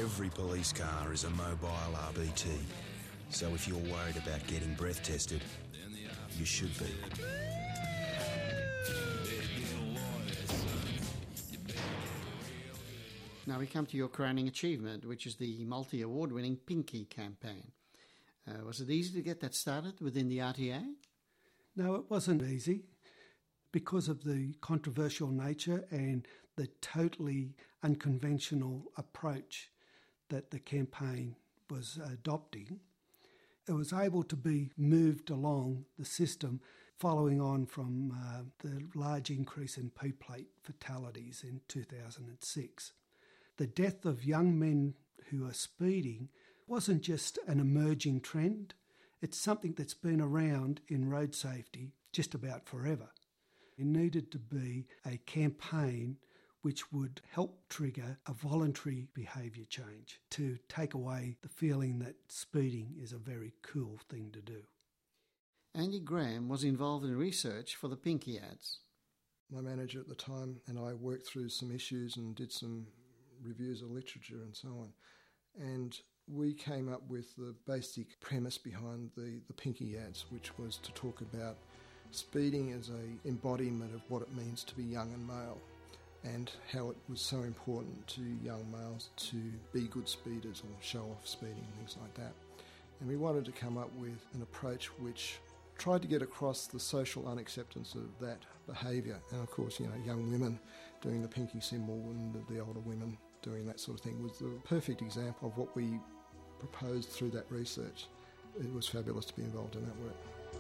Every police car is a mobile RBT. So if you're worried about getting breath tested, you should be. Now we come to your crowning achievement, which is the multi-award-winning Pinky campaign. Was it easy to get that started within the RTA? No, it wasn't easy because of the controversial nature and the totally unconventional approach that the campaign was adopting. It was able to be moved along the system following on from the large increase in P-plate fatalities in 2006. The death of young men who are speeding wasn't just an emerging trend. It's something that's been around in road safety just about forever. It needed to be a campaign which would help trigger a voluntary behaviour change to take away the feeling that speeding is a very cool thing to do. Andy Graham was involved in research for the Pinky ads. My manager at the time and I worked through some issues and did some reviews of literature and so on. And we came up with the basic premise behind the Pinky ads, which was to talk about speeding as an embodiment of what it means to be young and male, and how it was so important to young males to be good speeders or show off speeding and things like that. And we wanted to come up with an approach which tried to get across the social unacceptance of that behaviour. And of course, young women doing the pinky symbol and the older women doing that sort of thing was the perfect example of what we proposed through that research. It was fabulous to be involved in that work.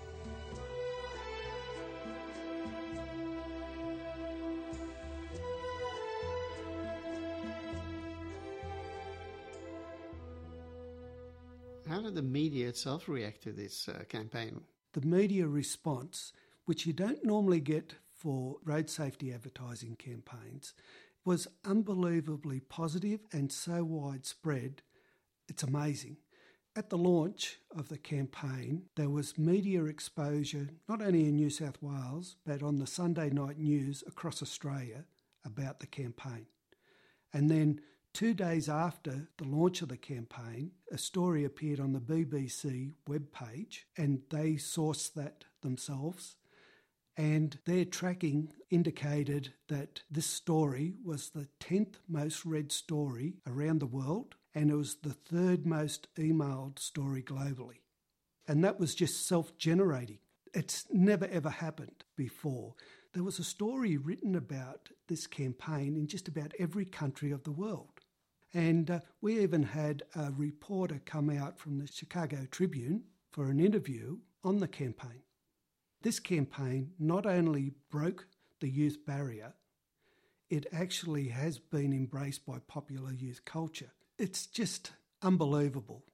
How did the media itself react to this campaign? The media response, which you don't normally get for road safety advertising campaigns, was unbelievably positive and so widespread, it's amazing. At the launch of the campaign, there was media exposure, not only in New South Wales, but on the Sunday night news across Australia about the campaign. And then 2 days after the launch of the campaign, a story appeared on the BBC webpage, and they sourced that themselves. And their tracking indicated that this story was the 10th most read story around the world, and it was the 3rd most emailed story globally. And that was just self-generating. It's never ever happened before. There was a story written about this campaign in just about every country of the world. And we even had a reporter come out from the Chicago Tribune for an interview on the campaign. This campaign not only broke the youth barrier, it actually has been embraced by popular youth culture. It's just unbelievable